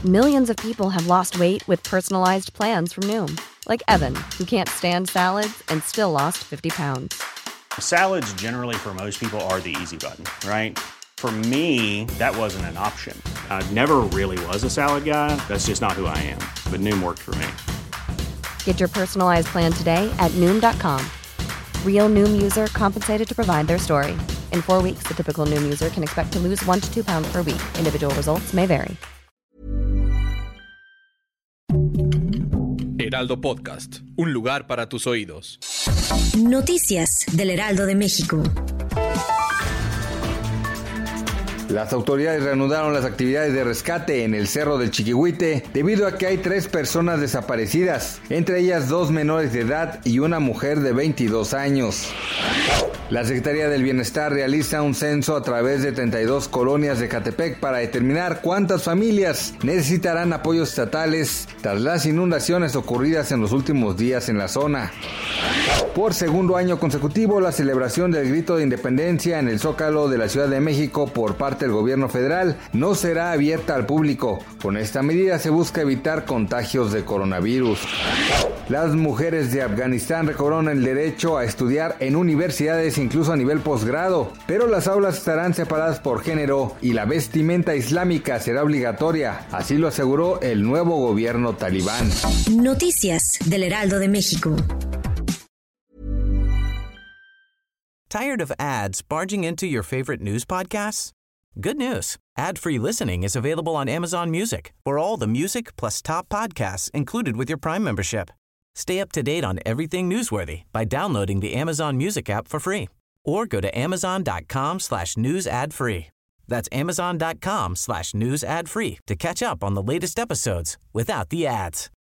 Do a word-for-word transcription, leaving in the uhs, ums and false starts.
Millions of people have lost weight with personalized plans from Noom. Like Evan, who can't stand salads and still lost fifty pounds. Salads generally for most people are the easy button, right? For me, that wasn't an option. I never really was a salad guy. That's just not who I am. But Noom worked for me. Get your personalized plan today at Noom dot com. Real Noom user compensated to provide their story. In four weeks, the typical Noom user can expect to lose one to two pounds per week. Individual results may vary. Heraldo Podcast, un lugar para tus oídos. Noticias del Heraldo de México. Las autoridades reanudaron las actividades de rescate en el Cerro del Chiquihuite debido a que hay tres personas desaparecidas, entre ellas dos menores de edad y una mujer de veintidós años. La Secretaría del Bienestar realiza un censo a través de treinta y dos colonias de Ecatepec para determinar cuántas familias necesitarán apoyos estatales tras las inundaciones ocurridas en los últimos días en la zona. Por segundo año consecutivo, la celebración del Grito de Independencia en el Zócalo de la Ciudad de México por parte del gobierno federal no será abierta al público. Con esta medida se busca evitar contagios de coronavirus. Las mujeres de Afganistán recobraron el derecho a estudiar en universidades incluso a nivel posgrado, pero las aulas estarán separadas por género y la vestimenta islámica será obligatoria, así lo aseguró el nuevo gobierno talibán. Noticias del Heraldo de México. Tired of ads barging into your favorite news podcasts? Good news. Ad-free listening is available on Amazon Music for all the music plus top podcasts included with your Prime membership. Stay up to date on everything newsworthy by downloading the Amazon Music app for free or go to amazon.com slash news ad free. That's amazon.com slash news ad free to catch up on the latest episodes without the ads.